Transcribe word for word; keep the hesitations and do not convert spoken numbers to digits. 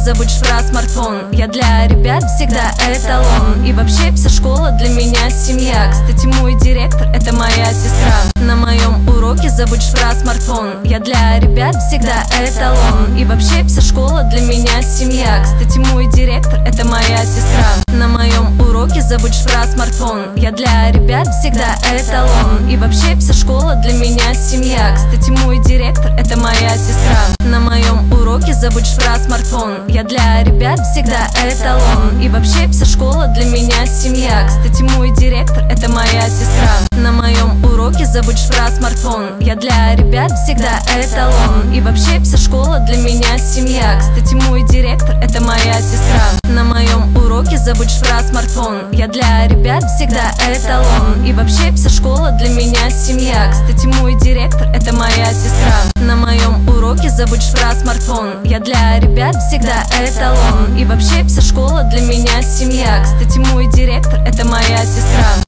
забудешь про смартфон. Я для ребят всегда эталон. И вообще вся школа для меня семья. Кстати, мой директор — это моя сестра. На моем уроке забудешь про смартфон. Я для ребят всегда эталон. И вообще вся школа для меня семья. Кстати, мой директор — это моя сестра. На моем уроке забудешь про смартфон. Я для ребят всегда эталон. И вообще вся школа для меня семья. Кстати, мой директор — это моя сестра. На моем уроке забудешь про смартфон. Я для ребят всегда эталон. И вообще вся школа для меня семья. Кстати, мой директор — это моя сестра. На моем уроке забудешь про смартфон. Я для ребят всегда эталон. И вообще вся школа для меня семья. Кстати, мой директор — это моя сестра. На моем уроке забудешь про смартфон. Я для ребят всегда эталон. И вообще вся школа для меня семья. Кстати, мой директор — это моя сестра. На моем уроке забудешь про смартфон. Я для ребят всегда эталон. И вообще вся школа для меня семья. Кстати, мой директор — это моя сестра.